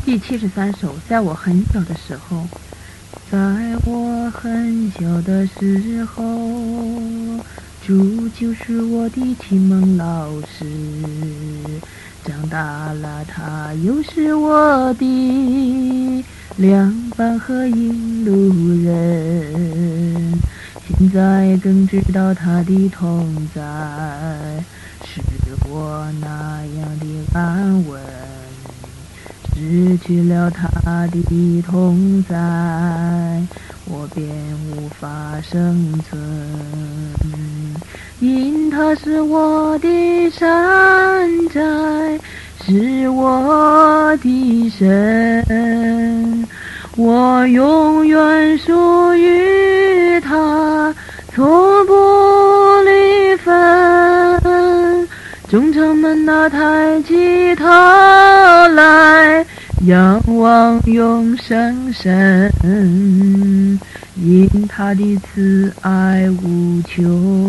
第73首，在我很小的时候，在我很小的时候，主就是我的启蒙老师。长大了，他又是我的良伴和引路人。现在更知道他的同在，是我那样的安稳。失去了他的同在，我便无法生存。因他是我的山寨，是我的神，我永远属于他，从不离分。众城们呐，抬起头来，仰望永生神，因他的慈爱无穷。